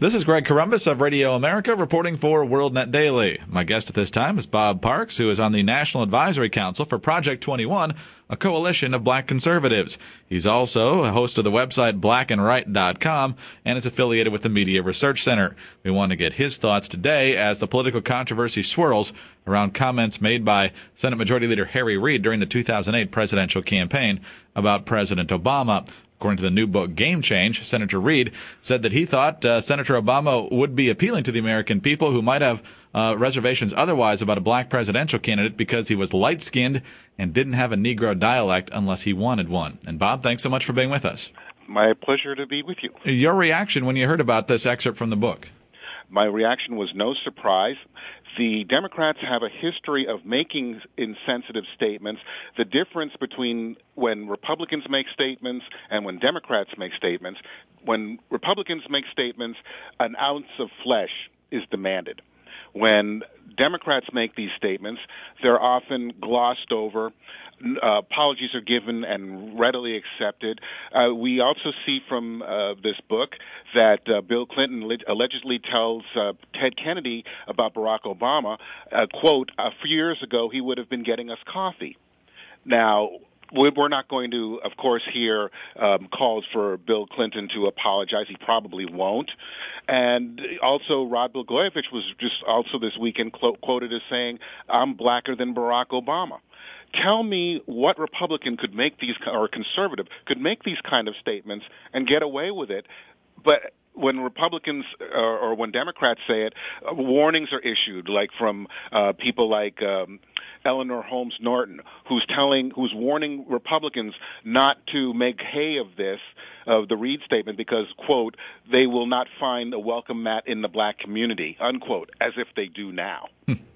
This is Greg Corombos of Radio America reporting for WorldNet Daily. My guest at this time is Bob Parks, who is on the National Advisory Council for Project 21, a coalition of black conservatives. He's also a host of the website blackandright.com and is affiliated with the Media Research Center. We want to get his thoughts today as the political controversy swirls around comments made by Senate Majority Leader Harry Reid during the 2008 presidential campaign about President Obama. According to the new book, Game Change, Senator Reid said that he thought Senator Obama would be appealing to the American people who might have reservations otherwise about a black presidential candidate because he was light-skinned and didn't have a Negro dialect unless he wanted one. And Bob, thanks so much for being with us. My pleasure to be with you. Your reaction when you heard about this excerpt from the book? My reaction was no surprise. The Democrats have a history of making insensitive statements. The difference between when Republicans make statements and when Democrats make statements, when Republicans make statements, an ounce of flesh is demanded. When Democrats make these statements, they're often glossed over. Apologies are given and readily accepted. We also see from this book that Bill Clinton allegedly tells Ted Kennedy about Barack Obama, quote, a few years ago he would have been getting us coffee. Now, we're not going to, of course, hear calls for Bill Clinton to apologize. He probably won't. And also, Rod Blagojevich was just also this weekend quoted as saying, I'm blacker than Barack Obama. Tell me what Republican could make these, or conservative, could make these kind of statements and get away with it. But when Republicans or when Democrats say it, warnings are issued, like from people like Eleanor Holmes Norton, who's warning Republicans not to make hay of this, of the Reid statement, because, quote, they will not find a welcome mat in the black community, unquote, as if they do now.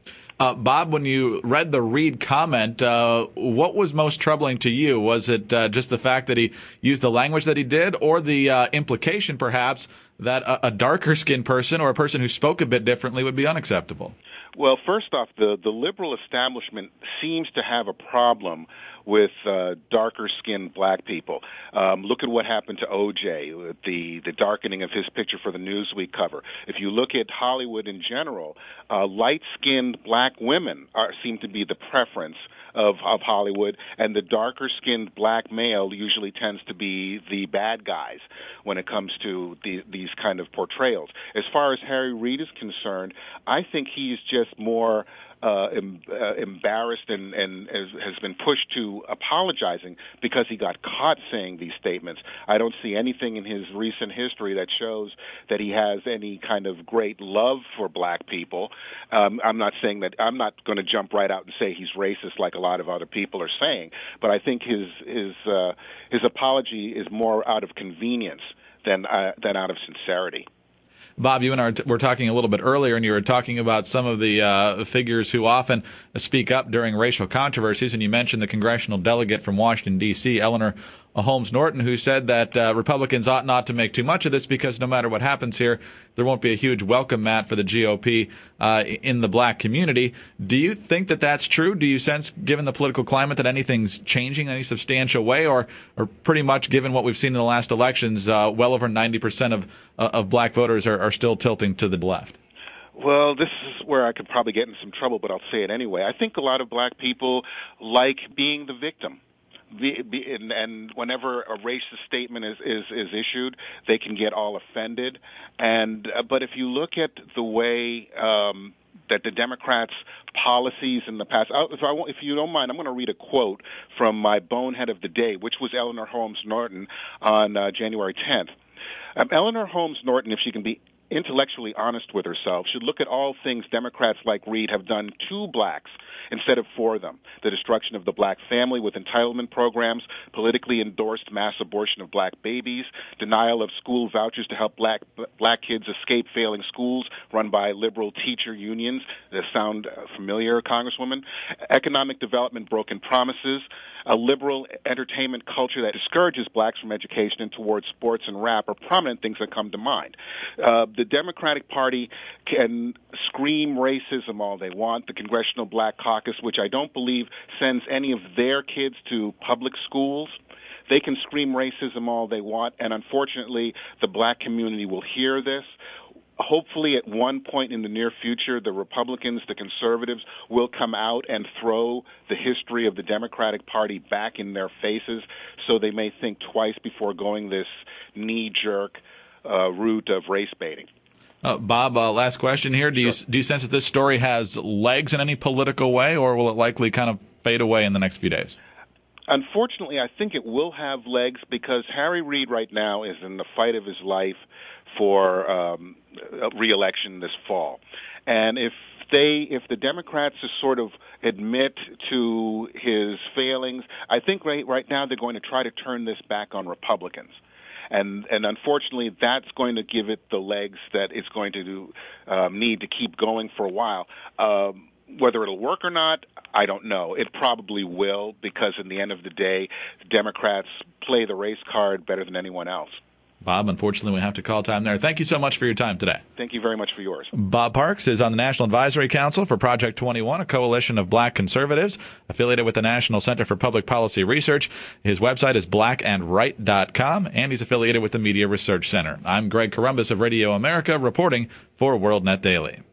Bob, when you read the Reid comment, what was most troubling to you? Was it just the fact that he used the language that he did, or the implication, perhaps, that a darker-skinned person or a person who spoke a bit differently would be unacceptable? Well, first off, the liberal establishment seems to have a problem with darker-skinned black people. Look at what happened to O.J., the darkening of his picture for the Newsweek cover. If you look at Hollywood in general, light-skinned black women seem to be the preference of Hollywood, and the darker-skinned black male usually tends to be the bad guys when it comes to these kind of portrayals. As far as Harry Reid is concerned, I think he's just more embarrassed and has been pushed to apologizing because he got caught saying these statements. I don't see anything in his recent history that shows that he has any kind of great love for black people. I'm not saying that. I'm not going to jump right out and say he's racist like a lot of other people are saying, but I think his apology is more out of convenience than out of sincerity. Bob, you and I were talking a little bit earlier, and you were talking about some of the figures who often speak up during racial controversies, and you mentioned the congressional delegate from Washington, D.C., Eleanor Holmes Norton, who said that Republicans ought not to make too much of this because no matter what happens here, there won't be a huge welcome mat for the GOP in the black community. Do you think that that's true? Do you sense, given the political climate, that anything's changing in any substantial way, or pretty much given what we've seen in the last elections, well over 90% of black voters are still tilting to the left? Well, this is where I could probably get in some trouble, but I'll say it anyway. I think a lot of black people like being the victim. And whenever a racist statement is issued, they can get all offended. But if you look at the way that the Democrats' policies in the past, if you don't mind, I'm going to read a quote from my bonehead of the day, which was Eleanor Holmes Norton on January 10th. Eleanor Holmes Norton, if she can be intellectually honest with herself, should look at all things Democrats like Reid have done to blacks instead of for them. The destruction of the black family with entitlement programs, politically endorsed mass abortion of black babies, denial of school vouchers to help black kids escape failing schools run by liberal teacher unions. That sound familiar, Congresswoman? Economic development broken promises, a liberal entertainment culture that discourages blacks from education and towards sports and rap are prominent things that come to mind. The Democratic Party can scream racism all they want. The Congressional Black Caucus, which I don't believe sends any of their kids to public schools, they can scream racism all they want, and unfortunately, the black community will hear this. Hopefully, at one point in the near future, the Republicans, the conservatives, will come out and throw the history of the Democratic Party back in their faces, so they may think twice before going this knee-jerk route of race baiting. Bob, last question here. Do you sense that this story has legs in any political way, or will it likely kind of fade away in the next few days? Unfortunately, I think it will have legs because Harry Reid right now is in the fight of his life for re-election this fall. And if the Democrats just sort of admit to his failings, I think right now they're going to try to turn this back on Republicans. And unfortunately, that's going to give it the legs that it's going to need to keep going for a while. Whether it'll work or not, I don't know. It probably will, because in the end of the day, Democrats play the race card better than anyone else. Bob, unfortunately, we have to call time there. Thank you so much for your time today. Thank you very much for yours. Bob Parks is on the National Advisory Council for Project 21, a coalition of black conservatives affiliated with the National Center for Public Policy Research. His website is blackandright.com, and he's affiliated with the Media Research Center. I'm Greg Corombos of Radio America, reporting for WorldNet Daily.